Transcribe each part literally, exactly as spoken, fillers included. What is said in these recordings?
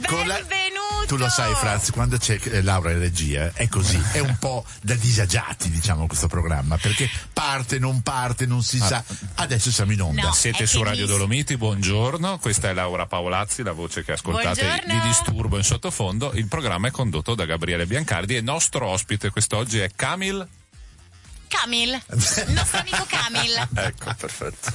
con la... Benvenuto! Tu lo sai, Franz, quando c'è eh, Laura in regia è così, è un po' da disagiati, diciamo, questo programma, perché parte, non parte, non si ah. sa. Adesso siamo in onda. No, Siete su Radio Dolomiti, buongiorno, questa è Laura Paolazzi, la voce che ascoltate buongiorno. di disturbo in sottofondo. Il programma è condotto da Gabriele Biancardi e nostro ospite quest'oggi è Camil Camil, il nostro amico Camil. Ecco, perfetto.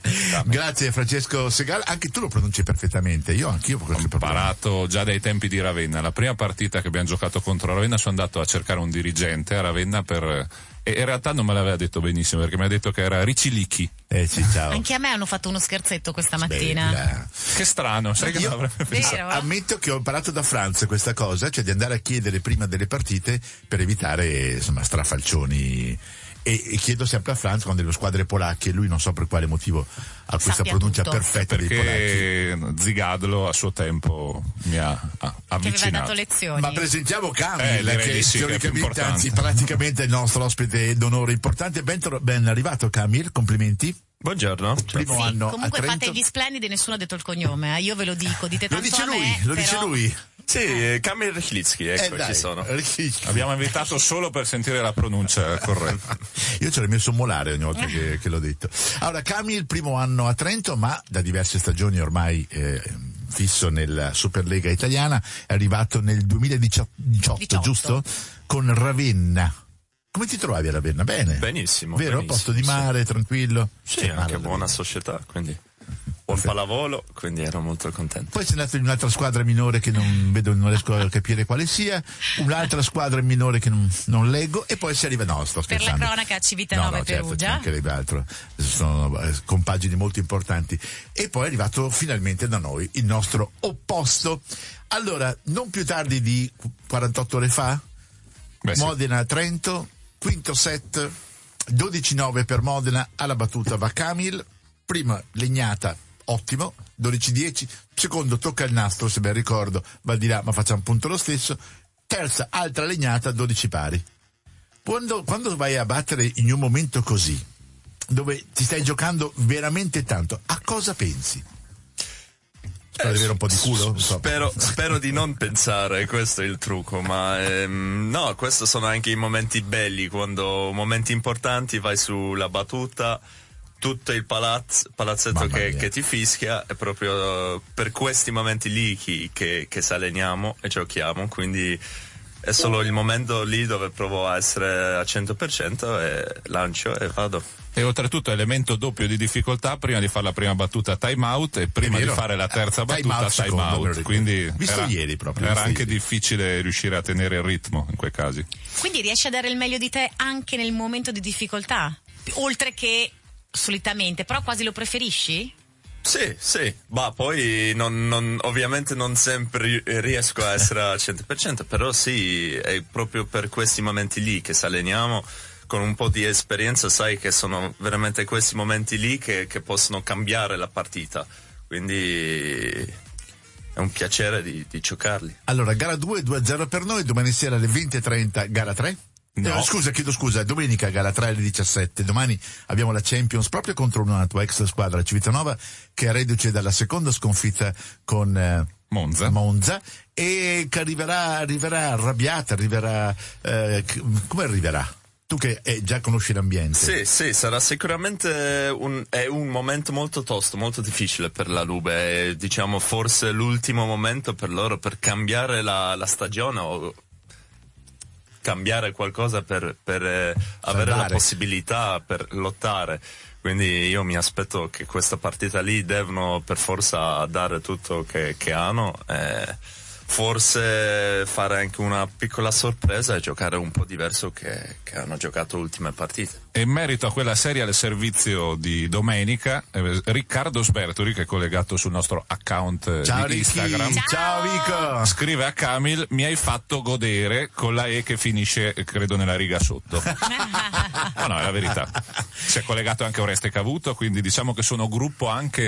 Grazie Francesco Segal, anche tu lo pronunci perfettamente, io anch'io ho Ho imparato già dai tempi di Ravenna. La prima partita che abbiamo giocato contro Ravenna sono andato a cercare un dirigente a Ravenna per... e in realtà non me l'aveva detto benissimo perché mi ha detto che era Ricilichi. Eh sì, ciao. Anche a me hanno fatto uno scherzetto questa mattina. Bella. Che strano, sai che Io non avrebbe pensato. Vero? Ammetto che ho imparato da Franz questa cosa, cioè di andare a chiedere prima delle partite per evitare insomma strafalcioni. E, e chiedo sempre a Franz quando le squadre polacche e lui non so per quale motivo ha questa Sappia pronuncia tutto. perfetta dei polacchi. Perché Zigadlo a suo tempo mi ha ha Che aveva avvicinato. dato lezioni. Ma presentiamo Camil, Eh, direi che di sì, che è più teoricamente, importante. anzi praticamente è il nostro ospite d'onore importante. Ben, tro- ben arrivato Camil, complimenti. Buongiorno. Primo Sì, anno comunque a Trento. fate gli splendidi, nessuno ha detto il cognome, eh. Io ve lo dico, dite Lo tanto dice a lui, me, lo dice però- lui. Sì, Kamil Rychlitsky, ecco, Eh, dai. ci sono. Abbiamo invitato solo per sentire la pronuncia corretta. Io ce l'ho messo molare ogni volta che, che l'ho detto. Allora, Camil, primo anno a Trento, ma da diverse stagioni ormai eh, fisso nella Superlega italiana, è arrivato nel duemiladiciotto, diciotto. giusto? Con Ravenna. Come ti trovavi a Ravenna? Bene. Benissimo. Vero? benissimo, Posto di mare, sì. tranquillo? Sì, C'è anche mare a buona Ravenna. società, quindi buon pallavolo, quindi ero molto contento. Poi sei andato in un'altra squadra minore che non vedo, non riesco a capire quale sia, un'altra squadra minore che non, non leggo, e poi si arriva, no, sto Per la scherzando. cronaca Civitanova no, no, e certo, Perugia. ci mancherebbe altro, sono eh, compagini molto importanti. E poi è arrivato finalmente da noi il nostro opposto. Allora, non più tardi di quarantotto ore fa, Beh, sì. Modena-Trento, quinto set, dodici nove per Modena, alla battuta va Camil, prima legnata, ottimo, dodici dieci, secondo tocca il nastro, se ben ricordo, va di là, ma facciamo punto lo stesso, terza altra legnata, dodici pari. Quando, quando vai a battere in un momento così, dove ti stai giocando veramente tanto, a cosa pensi? Spero di avere un po' di culo? Non so. Spero, spero di non pensare, questo è il trucco, ma ehm, no, questi sono anche i momenti belli, quando momenti importanti vai sulla battuta, tutto il palazzo, palazzetto che, che ti fischia, è proprio per questi momenti lì che, che, che saleniamo e giochiamo, quindi è solo il momento lì dove provo a essere al cento per cento e lancio e vado. E oltretutto elemento doppio di difficoltà, prima di fare la prima battuta time out e prima di fare la terza Time battuta out, time secondo, me lo out, ricordo. quindi Visto era, ieri proprio, era visto anche ieri. difficile riuscire a tenere il ritmo in quei casi. Quindi riesci a dare il meglio di te anche nel momento di difficoltà? Oltre che solitamente, però quasi lo preferisci? Sì, sì, ma poi non, non, ovviamente non sempre riesco a essere al cento per cento, però sì, è proprio per questi momenti lì che saleniamo, con un po' di esperienza sai che sono veramente questi momenti lì che, che possono cambiare la partita, quindi è un piacere di, di giocarli. Allora, gara due, due a zero per noi, domani sera alle venti e trenta, gara tre? No. Eh, scusa, chiedo scusa, domenica gara tre alle diciassette, domani abbiamo la Champions proprio contro una tua ex squadra Civitanova che è reduce dalla seconda sconfitta con eh, Monza. Monza e che arriverà, arriverà arrabbiata, arriverà, eh, come arriverà? Tu che eh, già conosci l'ambiente. Sì, sì, sarà sicuramente un, è un momento molto tosto, molto difficile per la Lube, è, diciamo forse l'ultimo momento per loro per cambiare la, la stagione o cambiare qualcosa per, per eh, avere la possibilità per lottare, quindi io mi aspetto che questa partita lì devono per forza dare tutto che, che hanno, eh, forse fare anche una piccola sorpresa e giocare un po' diverso che, che hanno giocato le ultime partite. E in merito a quella serie al servizio di domenica, eh, Riccardo Sberturi, che è collegato sul nostro account Ciao di Ricky. Instagram, Ciao. Ciao Vico, scrive a Camil: mi hai fatto godere, con la E che finisce credo nella riga sotto. No, no, è la verità. Si è collegato anche Oreste Cavuto, quindi diciamo che sono gruppo anche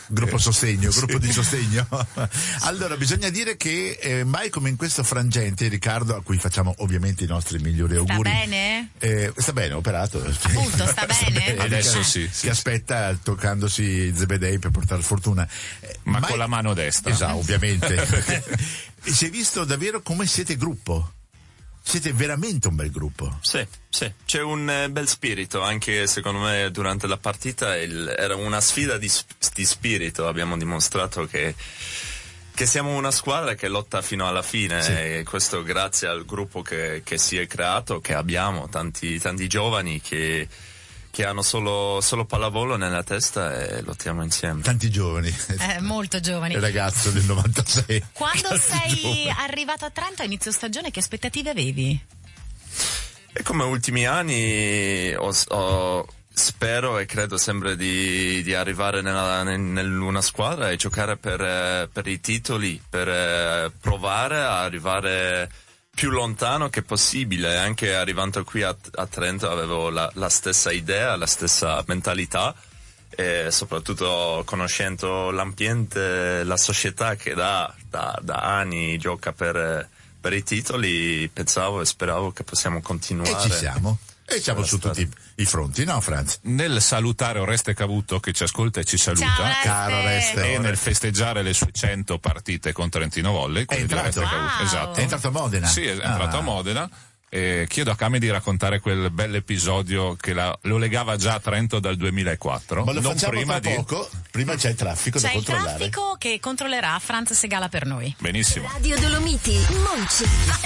Gruppo sostegno, gruppo di sostegno. Allora, bisogna dire che eh, mai come in questo frangente, Riccardo, a cui facciamo ovviamente i nostri migliori auguri. Sta bene? Eh, sta bene, operato. Appunto, sta bene? Adesso che, sì, Che sì, aspetta toccandosi i zebedei per portare fortuna. Eh, ma mai- con la mano destra. Esatto, ovviamente. Si è visto davvero come siete gruppo. Siete veramente un bel gruppo. Sì, sì, c'è un eh, bel spirito, anche secondo me durante la partita il- era una sfida di, sp- di spirito, abbiamo dimostrato che, che siamo una squadra che lotta fino alla fine, Sì. e questo grazie al gruppo che, che si è creato, che abbiamo, tanti, tanti giovani che, che hanno solo, solo pallavolo nella testa e lottiamo insieme. Tanti giovani. Eh, molto giovani. Il ragazzo del novantasei. Quando Tanti sei giovani. arrivato a Trento a inizio stagione, che aspettative avevi? E come ultimi anni ho, ho- spero e credo sempre di, di arrivare nella, in una squadra e giocare per, eh, per i titoli, per eh, provare a arrivare più lontano che possibile. Anche arrivando qui a, a Trento avevo la, la stessa idea, la stessa mentalità, e soprattutto conoscendo l'ambiente, la società che da, da, da anni gioca per, per i titoli, pensavo e speravo che possiamo E continuare. ci siamo. E siamo su Sulla tutti i fronti, no Franz? Nel salutare Oreste Cavuto che ci ascolta e ci saluta. Ciao, Oreste. Caro Oreste. E nel festeggiare le sue cento partite con Trentino Volley. È quelle di entrato? Oreste Cavuto. Wow. Esatto. È entrato a Modena? Sì, è entrato Ah. a Modena. E chiedo a Cami di raccontare quel bell'episodio che la- lo legava già a Trento dal duemilaquattro. Ma lo non facciamo prima tra di... poco. Prima c'è il traffico C'è da il controllare. traffico che controllerà Franz Segala per noi. Benissimo. Radio Dolomiti, Monci.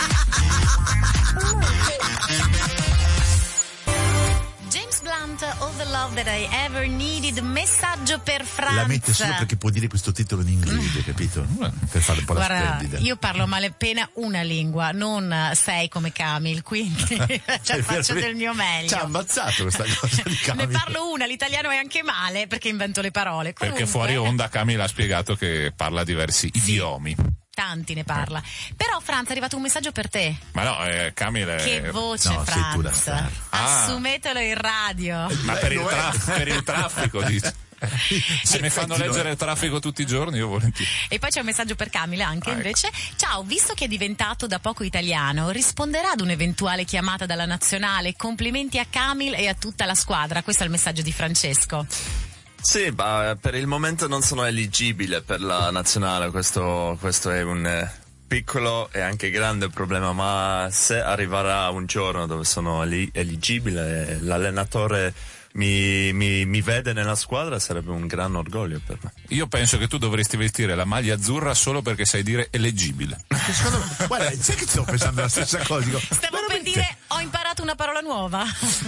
James Blunt, All the Love That I Ever Needed, messaggio per Franz. La mette solo perché può dire questo titolo in inglese, capito? Per fare un po' la Guarda, splendida. io parlo malapena una lingua, non sei come Camil, quindi cioè, È faccio vero, del mio meglio. Ci ha ammazzato questa cosa di Ne Camil. parlo una, l'italiano è anche male perché invento le parole. Perché Comunque, fuori onda Cami l'ha spiegato che parla diversi idiomi. tanti ne parla. Però Franz, è arrivato un messaggio per te. Ma no, eh, Camil è... Che voce, no, sei tu la Franz. star. Ah. Assumetelo in radio. Ma per il, Lo è. traf- per il traffico, dice. Se mi fanno Infatti, leggere il traffico tutti i giorni, io volentieri. E poi c'è un messaggio per Camille anche, Ah, ecco. invece. Ciao, visto che è diventato da poco italiano, risponderà ad un'eventuale chiamata dalla nazionale? Complimenti a Camille e a tutta la squadra. Questo è il messaggio di Francesco. Sì, ma per il momento non sono eligibile per la nazionale, questo, questo è un eh, piccolo e anche grande problema, ma se arriverà un giorno dove sono eli- eligibile e l'allenatore mi, mi, mi vede nella squadra, sarebbe un gran orgoglio per me. Io penso che tu dovresti vestire la maglia azzurra solo perché sai dire eleggibile. Secondo me, guarda, sai che stavo pensando la stessa cosa? Dico, Stavo per veramente? dire, ho imparato una parola nuova.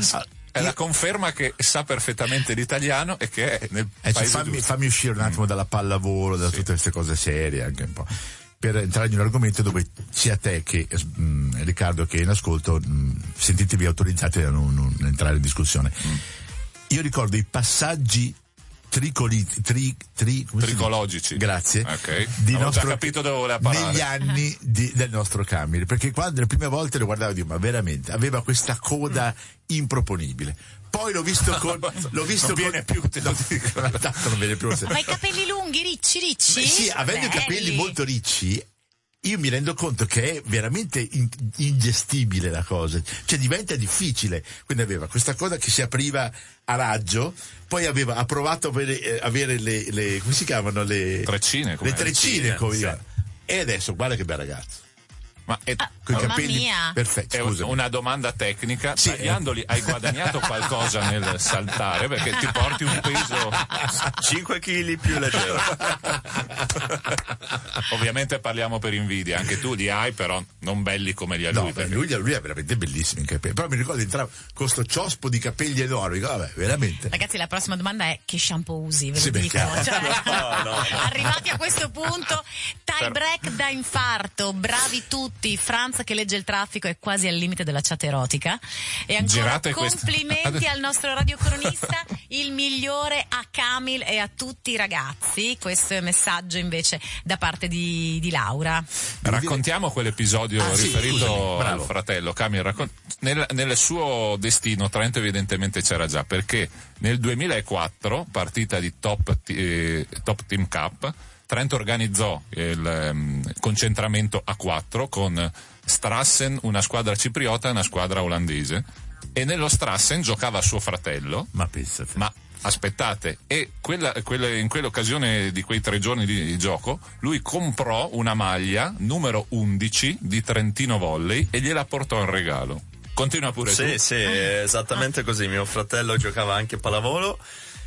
È la conferma che sa perfettamente l'italiano e che è nel Eh, cioè, paese fammi, giusto. fammi uscire un attimo dalla pallavolo, da tutte queste cose serie anche un po', per entrare in un argomento dove sia te che mh, Riccardo che è in ascolto mh, sentitevi autorizzati a non, non entrare in discussione. Mm. Io ricordo i passaggi tricoli, tri, tri, come si dice? Tricologici. Grazie. Ok. Di Avevo nostro, già capito dove voleva parare. negli anni di- del nostro Camille, perché quando le prime volte lo guardavo dico, ma veramente aveva questa coda improponibile. Poi l'ho visto con l'ho visto Non con, viene più, te lo dico. no, tanto non viene più. Ma i capelli lunghi, ricci, ricci? Beh, sì, avendo i Belli. capelli molto ricci, io mi rendo conto che è veramente in- ingestibile la cosa, cioè diventa difficile. Quindi aveva questa cosa che si apriva a raggio, poi aveva, ha provato a avere, eh, avere le, le, come si chiamano? Le Treccine, come le treccine, treccine, come sì. io. E adesso, guarda che bel ragazzo. Ma è, Con i Mamma capelli mia. perfetti, è scusa. una domanda tecnica. Sì. Tagliandoli hai guadagnato qualcosa nel saltare perché ti porti un peso. cinque chili più leggero. Ovviamente parliamo per invidia, anche tu li hai, però non belli come li ha No, lui. beh, perché- lui, lui è veramente bellissimo in capelli. Però mi ricordo entrava con sto ciospo di capelli enormi. Dico, vabbè, veramente. Ragazzi, la prossima domanda è che shampoo usi, ve lo Sì, beh, dico. chiaro. Cioè, No, no. arrivati a questo punto, tie Per- break da infarto, bravi tutti. Franz che legge il traffico è quasi al limite della chat erotica. E ancora Girate questa- complimenti al nostro radiocronista, il migliore a Camil e a tutti i ragazzi. Questo è messaggio invece da parte di, di Laura. Raccontiamo quell'episodio Ah, sì, riferito scusami, al bravo. fratello. Camille, raccon- nel, nel suo destino Trento evidentemente c'era già, perché nel duemilaquattro, partita di Top, eh, Top Team Cup, Trento organizzò il um, concentramento a quattro con Strassen, una squadra cipriota e una squadra olandese, e nello Strassen giocava suo fratello. Ma pensate. Ma aspettate, e quella, quella, in quell'occasione di quei tre giorni di, di gioco, lui comprò una maglia numero undici di Trentino Volley e gliela portò in regalo. Continua pure sì, tu. Sì, sì, esattamente così. Mio fratello giocava anche a pallavolo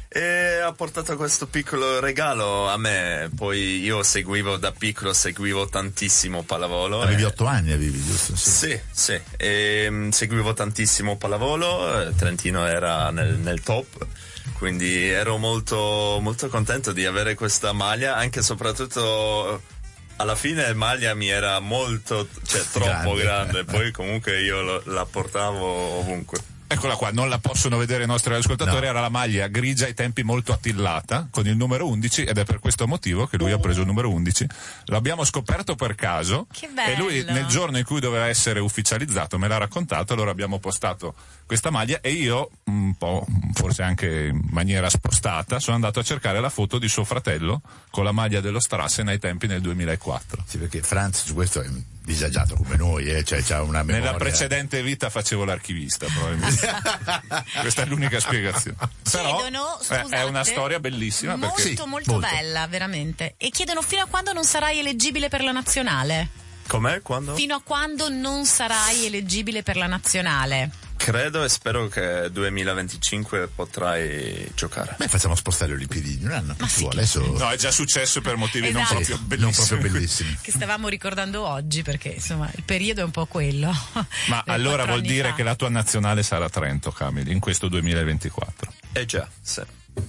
e ha portato questo piccolo regalo a me. Poi io seguivo da piccolo, seguivo tantissimo pallavolo. Avevi e... otto anni, avevi, giusto? Sì, sì, sì. E, um, seguivo tantissimo pallavolo, eh, Trentino era nel, nel top, quindi ero molto, molto contento di avere questa maglia, anche e soprattutto alla fine la maglia mi era molto, cioè troppo grande, grande. Poi comunque io lo, la portavo ovunque. Eccola qua, non la possono vedere i nostri ascoltatori, no. Era la maglia grigia ai tempi molto attillata con il numero undici, ed è per questo motivo che lui ha preso il numero undici. L'abbiamo scoperto per caso. Che bello. E lui nel giorno in cui doveva essere ufficializzato me l'ha raccontato, allora abbiamo postato questa maglia e io, un po' forse anche in maniera spostata, sono andato a cercare la foto di suo fratello con la maglia dello Strassen ai tempi nel duemilaquattro. Sì, perché Franz su questo è disagiato come noi, eh? Cioè c'ha una memoria. Nella precedente vita facevo l'archivista, probabilmente. Questa è l'unica spiegazione. Però chiedono, scusate, è una storia bellissima. Molto, perché... molto, molto bella, veramente. E chiedono fino a quando non sarai eleggibile per la nazionale? Com'è? Quando? Fino a quando non sarai eleggibile per la nazionale? Credo e spero che duemilaventicinque potrai giocare. Beh, facciamo spostare le Olimpiadi di un anno. Ma sì, vuole, adesso... No, è già successo per motivi Esatto. non proprio bellissimi. Non proprio bellissimi. Che stavamo ricordando oggi, perché insomma il periodo è un po' quello. Ma allora vuol dire fa. che la tua nazionale sarà Trento, Camille, in questo duemilaventiquattro. Eh già, sì.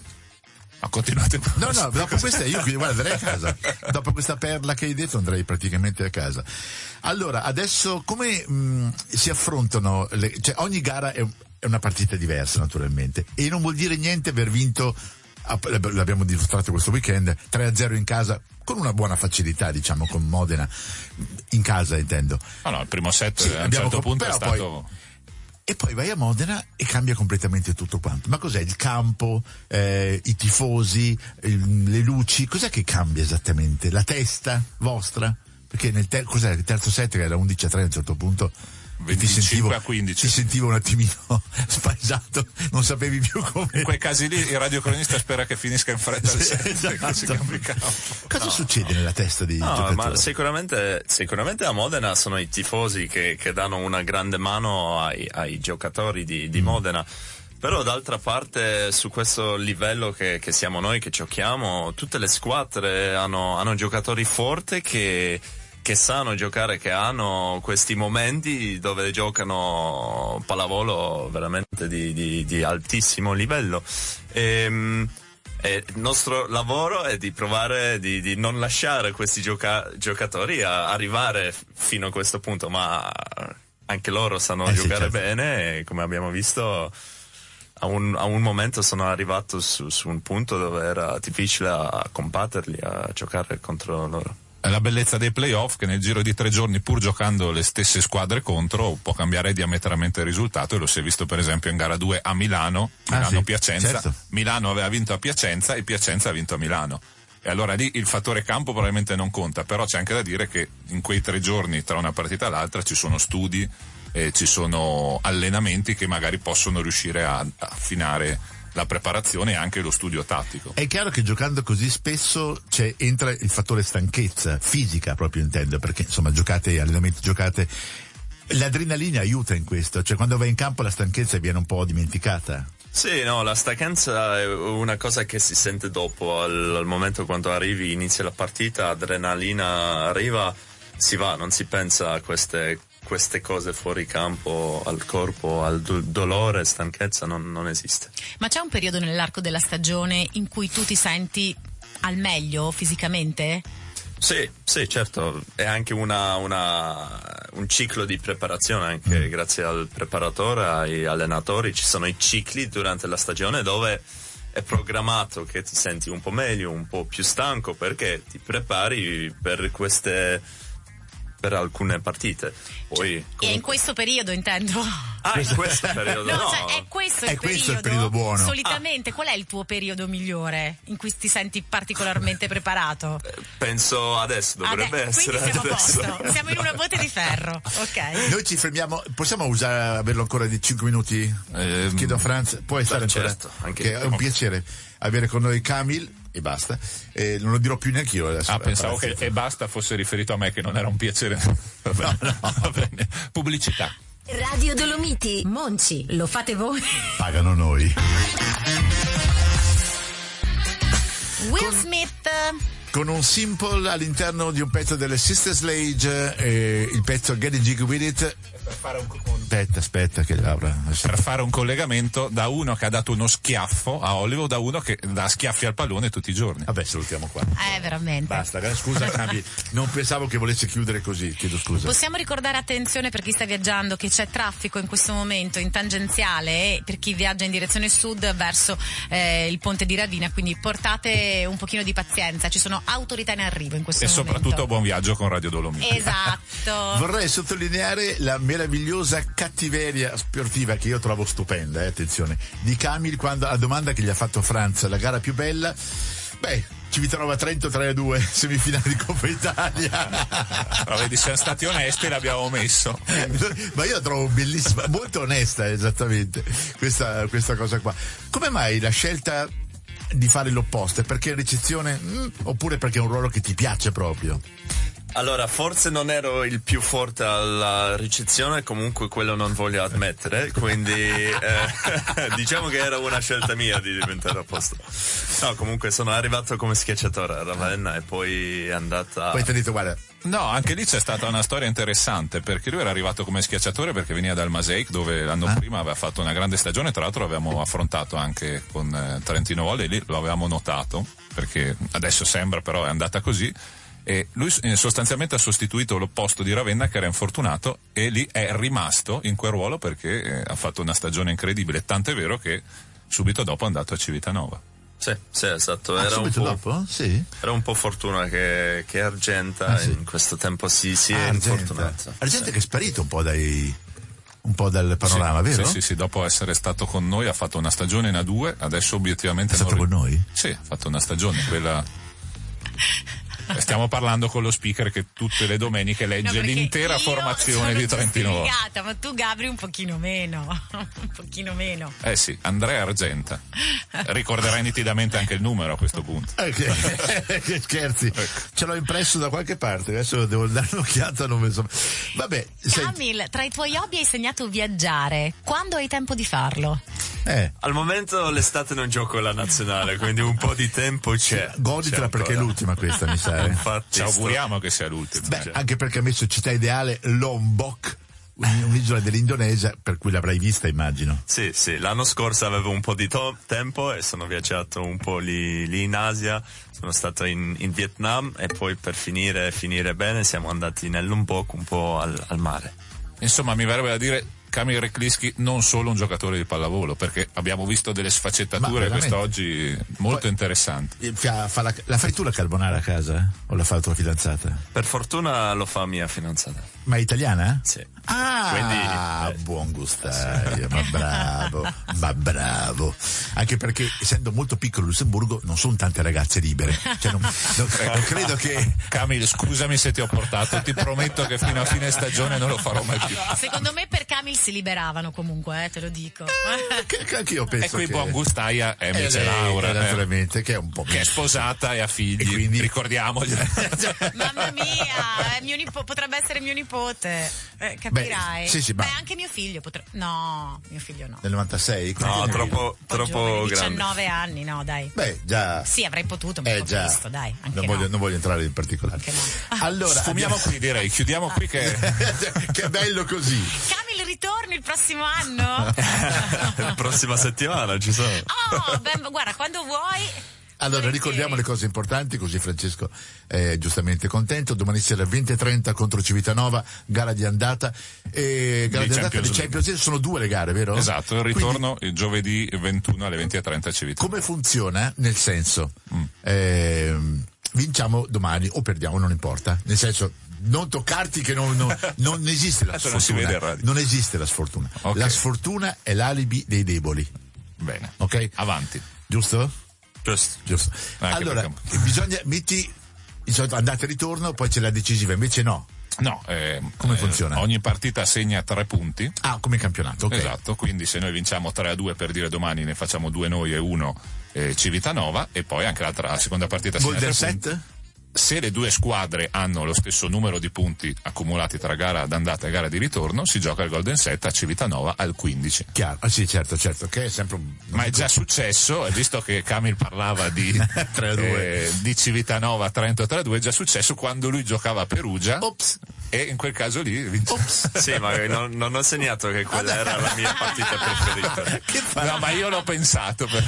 Ma continuate. No, no, dopo questa io quindi guarda, andrei a casa. Dopo questa perla che hai detto andrei praticamente a casa. Allora, adesso come mh, si affrontano le, cioè ogni gara è, è una partita diversa naturalmente e non vuol dire niente aver vinto, l'abbiamo dimostrato questo weekend, tre a zero in casa con una buona facilità, diciamo, con Modena in casa, intendo. No, no, il primo set sì, a un certo comp- punto è stato poi, e poi vai a Modena e cambia completamente tutto quanto. Ma cos'è? Il campo, eh, i tifosi, il, le luci, cos'è che cambia esattamente? La testa vostra? Perché nel ter- cos'è? Il terzo set che era undici a tre a un certo punto venticinque a quindici ti sentivo un attimino spaesato, non sapevi più come. In quei casi lì il radiocronista spera che finisca in fretta il set, esatto. si cambi campo. Cosa no. succede nella testa dei no, giocatori? Ma sicuramente, sicuramente a Modena sono i tifosi che, che danno una grande mano ai, ai giocatori di, di mm. Modena. Però d'altra parte su questo livello che, che siamo noi che giochiamo, tutte le squadre hanno, hanno giocatori forti che, che sanno giocare, che hanno questi momenti dove giocano pallavolo veramente di, di, di altissimo livello. E, e il nostro lavoro è di provare di, di non lasciare questi gioca- giocatori a arrivare fino a questo punto, ma anche loro sanno eh giocare sì, certo. bene e come abbiamo visto a un, a un momento sono arrivato su, su un punto dove era difficile a combatterli, a giocare contro loro. È la bellezza dei playoff che nel giro di tre giorni, pur giocando le stesse squadre contro, può cambiare diametralmente il risultato, e lo si è visto per esempio in gara due a Milano, Milano-Piacenza. Ah, sì, certo. Milano aveva vinto a Piacenza e Piacenza ha vinto a Milano. E allora lì il fattore campo probabilmente non conta, però c'è anche da dire che in quei tre giorni tra una partita e l'altra ci sono studi e ci sono allenamenti che magari possono riuscire a affinare la preparazione e anche lo studio tattico. È chiaro che giocando così spesso c'è, entra il fattore stanchezza fisica, proprio intendo, perché insomma giocate, allenamenti giocate, l'adrenalina aiuta in questo, cioè quando vai in campo la stanchezza viene un po' dimenticata. Sì, no, la stanchezza è una cosa che si sente dopo, al, al momento quando arrivi, inizia la partita, adrenalina arriva, si va, non si pensa a queste queste cose fuori campo, al corpo, al do- dolore, stanchezza, non, non esiste. Ma c'è un periodo nell'arco della stagione in cui tu ti senti al meglio fisicamente? Sì, sì, certo, è anche una, una, un ciclo di preparazione, anche mm. grazie al preparatore, ai allenatori, ci sono i cicli durante la stagione dove è programmato che ti senti un po' meglio, un po' più stanco, perché ti prepari per queste per alcune partite. Poi, E comunque... in questo periodo intendo. Ah, in questo periodo No, no. cioè, è questo il È periodo. questo il periodo buono. Solitamente, qual è il tuo periodo migliore in cui ti senti particolarmente preparato? Penso adesso dovrebbe Ade- essere quindi siamo a adesso. posto, siamo in una botte di ferro, ok? Noi ci fermiamo, possiamo usare, averlo ancora di cinque minuti? Ehm, Chiedo a Franz, puoi stare ancora? certo, anche che io. è un piacere avere con noi Camille e basta. Eh, non lo dirò più neanche io adesso. Ah, pensavo che Parazzi. e basta fosse riferito a me, che non era un piacere. Va bene. No, no. Va bene. Pubblicità. Radio Dolomiti. Monci, lo fate voi? Pagano noi. Will Smith. Con un sample all'interno di un pezzo delle Sister Sledge, eh, il pezzo Getting Jiggy With It. Per fare un, Aspetta, aspetta che Laura. per fare un collegamento da uno che ha dato uno schiaffo a Hollywood, da uno che dà schiaffi al pallone tutti i giorni. Vabbè, salutiamo qua. Eh, veramente. Basta, eh, scusa Camille, non pensavo che volesse chiudere così, chiedo scusa. Possiamo ricordare, attenzione per chi sta viaggiando, che c'è traffico in questo momento in tangenziale e per chi viaggia in direzione sud verso eh, il ponte di Ravenna, quindi portate un pochino di pazienza, ci sono autorità in arrivo in questo E momento. soprattutto buon viaggio con Radio Dolomiti. Esatto. Vorrei sottolineare la meravigliosa cattiveria sportiva che io trovo stupenda, eh, attenzione, di Camille quando la domanda che gli ha fatto Franz, la gara più bella, beh, ci ritrova a Trento tre a due, semifinale di Coppa Italia. Però vedi, siamo stati onesti e l'abbiamo messo. Ma io la trovo bellissima, molto onesta, esattamente, questa, questa cosa qua. Come mai la scelta di fare l'opposto? È perché è ricezione mm, oppure perché è un ruolo che ti piace proprio? Allora, forse non ero il più forte alla ricezione, comunque quello non voglio ammettere, quindi eh, diciamo che era una scelta mia di diventare opposto. No, comunque sono arrivato come schiacciatore a Ravenna e poi è andata... Poi ti ho detto, guarda, No, anche lì c'è stata una storia interessante, perché lui era arrivato come schiacciatore perché veniva dal Maseic, dove l'anno Ah. prima aveva fatto una grande stagione, tra l'altro l'avevamo affrontato anche con eh, Trentino Volley, lì lo avevamo notato, perché adesso sembra però è andata così. E lui eh, sostanzialmente ha sostituito l'opposto di Ravenna, che era infortunato, e lì è rimasto in quel ruolo perché eh, ha fatto una stagione incredibile, tant'è vero che subito dopo è andato a Civitanova. Sì, sì, esatto. ah, Era, un subito po', dopo? Sì. era un po' fortuna che, che Argenta Ah, sì. in questo tempo si, si Ah, è Argenta. infortunato. Argenta Sì. che è sparito un po' dai un po' dal panorama, sì, vero? Sì, sì, sì, dopo essere stato con noi ha fatto una stagione in A due, adesso obiettivamente È stato non... con noi? Sì, ha fatto una stagione, quella... Stiamo parlando con lo speaker che tutte le domeniche legge No, perché l'intera io formazione sono di Trentino Volley. giustificata, ma tu Gabri un pochino meno, un pochino meno. Eh sì, Andrea Argenta. Ricorderai nitidamente anche il numero a questo punto. Eh, che, che scherzi, ce l'ho impresso da qualche parte, adesso devo dare un'occhiata, non mi so. Vabbè, senti, Camil, tra i tuoi hobby hai segnato viaggiare. Quando hai tempo di farlo? eh, Al momento l'estate non gioco alla nazionale, quindi un po' di tempo c'è. goditela C'è perché è ancora. l'ultima questa, mi sa. Eh. Infatti, Ci auguriamo che sia l'ultimo. Beh, anche perché ha messo città ideale Lombok, un- un'isola dell'Indonesia, per cui l'avrai vista, immagino. Sì, sì, l'anno scorso avevo un po' di to- tempo e sono viaggiato un po' lì, lì in Asia, sono stato in, in Vietnam e poi per finire, finire bene siamo andati nel Lombok un po' al, al mare. Insomma, mi verrebbe da dire Kamil Rekliski non solo un giocatore di pallavolo, perché abbiamo visto delle Ma sfaccettature veramente? quest'oggi molto Poi- interessanti. Eh, fa- fa la, la fai tu la carbonara a casa? eh? O la fa la tua fidanzata? Per fortuna lo fa mia fidanzata. Ma è italiana? Sì. Ah, Quindi, eh, buon gustaio, ma bravo, ma bravo. Anche perché, essendo molto piccolo Lussemburgo, non sono tante ragazze libere. Cioè, non, non- non credo che... Kamil, scusami se ti ho portato, ti prometto che fino a fine stagione non lo farò mai più. Secondo me per Camil si liberavano comunque, eh, te lo dico. che, che anche io penso E qui che... buon gustaia è Eh, invece lei, Laura, eh, eh, naturalmente, che è un po' che è sposata e ha figli, E quindi- ricordiamoglielo. Mamma mia, è mio nipo- potrebbe essere mio nipote. Eh, capirai? Beh, sì, sì, ma- Beh, anche mio figlio potrebbe. No, mio figlio no. Nel novantasei? No, Quanti- troppo, Un po' troppo giovane, grande. diciannove anni, no, dai. Beh, già... Sì, avrei potuto, ma Eh ho già, visto, dai, anche non, no. voglio, non voglio entrare in particolare. Anche no. Allora, Sfumiamo qui, direi, chiudiamo qui che... che bello così. Camil, ritorni il prossimo anno? La prossima settimana ci sono. Oh, ben, guarda, quando vuoi. Allora, volentieri. ricordiamo le cose importanti, così Francesco è giustamente contento. Domani sera venti e trenta contro Civitanova, gara di andata. E gara Di di andata Champions di League. Champions League sono due le gare, vero? Esatto, il Quindi, ritorno il giovedì ventuno alle venti e trenta a Civitanova. come funziona? Nel senso, ehm, vinciamo domani o perdiamo, non importa. Nel senso, non toccarti che non, non, non esiste la Adesso non si sfortuna. vede il radio. Non esiste la sfortuna. Ok. La sfortuna è l'alibi dei deboli. Bene. Ok? Avanti. Giusto? Giusto. Giusto. Anche Allora, perché- bisogna, metti, di solito andata e ritorno, poi c'è la decisiva, invece no. No, eh, Come eh, funziona? ogni partita segna tre punti. Ah, come campionato, ok. Esatto, quindi se noi vinciamo tre a due, per dire domani ne facciamo due noi e uno eh, Civitanova, e poi anche l'altra la seconda partita segna Golden tre punti. set? Se le due squadre hanno lo stesso numero di punti accumulati tra gara d'andata e gara di ritorno, si gioca il Golden Set a Civitanova al quindici. Chiaro, ah, sì, certo, certo, che è sempre un... Ma è già successo, e visto che Camil parlava di, tre a due. eh, di Civitanova Trento tre a due, è già successo quando lui giocava a Perugia. Ops. E in quel caso lì vince. Sì, ma non, non ho segnato che quella era la mia partita preferita. Che fa? No, ma io l'ho pensato. Per...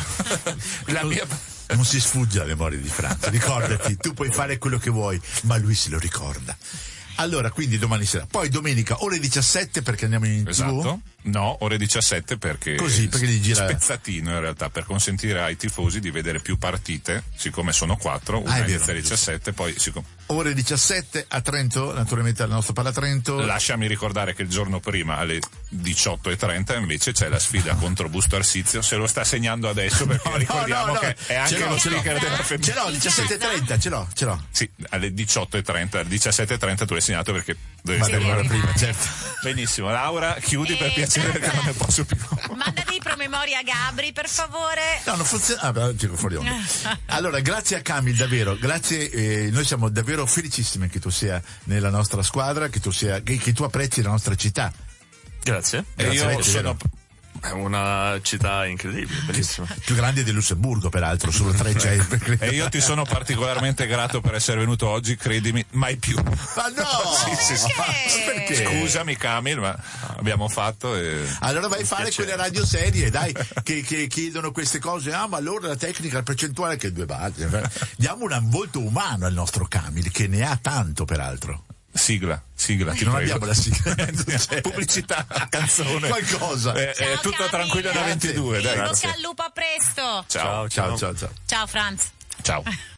La mia... Non si sfugge alla memoria di Franz, ricordati, tu puoi fare quello che vuoi, ma lui se lo ricorda. Allora, quindi domani sera. Poi domenica, ore diciassette, perché andiamo in Esatto. tivù. No, ore diciassette perché... Così, perché gli gira- Spezzatino in realtà, per consentire ai tifosi di vedere più partite, siccome sono quattro, una Ah, è inizia vero, alle diciassette, poi siccome... Ore diciassette a Trento, naturalmente al nostro Palatrento. Lasciami ricordare che il giorno prima alle diciotto e trenta invece c'è la sfida contro Busto Arsizio, se lo sta segnando adesso perché No, no, ricordiamo no, no. che è anche Ce l'ho, lo ce l'ho. speaker della Ce femminile. l'ho, diciassette e trenta, ce l'ho, ce l'ho. Sì, alle diciotto e trenta, alle diciassette e trenta tu l'hai segnato perché dovevi Ma stare devo ancora arrivare prima. prima, certo. Benissimo, Laura, chiudi per Eh, piacere Franz, perché non ne posso più. Manda dei promemoria a Gabri, per favore. No, non funziona. Ah, beh, tiro fuori onda. Allora, grazie a Camil, davvero, grazie, eh, noi siamo davvero felicissimi che tu sia nella nostra squadra, che tu sia, che, che tu apprezzi la nostra città. Grazie. E Grazie a io te, sono... vero? È una città incredibile, bellissima. Più grande del Lussemburgo, peraltro, solo tre c'è. E io ti sono particolarmente grato per essere venuto oggi, credimi, mai più. Ma no! Sì, sì, sì. Perché? Scusami Camil, ma abbiamo fatto e... Allora vai a fare quelle radio serie, dai, che, che chiedono queste cose. Ah, ma allora la tecnica, la percentuale, che due basi. Diamo un volto umano al nostro Camil, che ne ha tanto, peraltro. Sigla, sigla, ti Non prego. abbiamo la sigla. Non c'è. Pubblicità, canzone. Qualcosa. Eh, Ciao, è tutto Camil. tranquillo da Grazie. ventidue, In dai. bocca al lupo, a presto. Ciao. Ciao, ciao, ciao. Ciao Franz. Ciao.